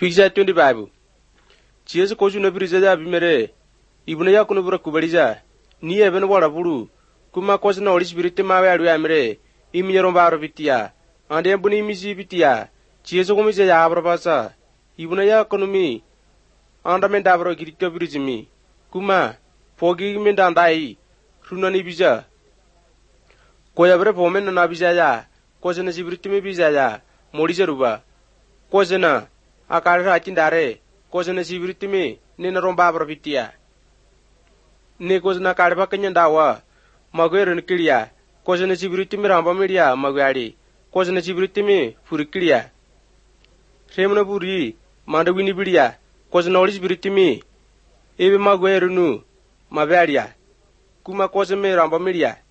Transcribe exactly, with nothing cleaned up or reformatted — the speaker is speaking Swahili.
Figure twenty-five. Cheers Kojuna Briza Bimere, Ibuna Yakunubra Kubariza, Nia Benwara Buru, Kuma Kosna or Spirit Mavia Amre, Imirombaro Vitia, and Ebony Misi Vitia, Cheers Omiza Abrabasa, Ibuna Yakonomi, Andamendabro Kirika Brizimi, Kuma, Forgive me and I, Runani Biza. Koyabre Pomen and Abizaya, Kosana Sibritimi Bizaya, Morizaruba, Kosana. Akara Chindare, Kosana Sibritimi, Nina Romba Provitia. Nikosna Karbakanyandawa, Maguer and Kilia, Kosana Sibritimi Ramba Media, Magari, Kosana Sibritimi, Furikilia. Remna Buri, Mandawini Bidia, Kosanolis Britimi, Eve Maguerunu, Mavaria, Kuma Kosame Ramba Media.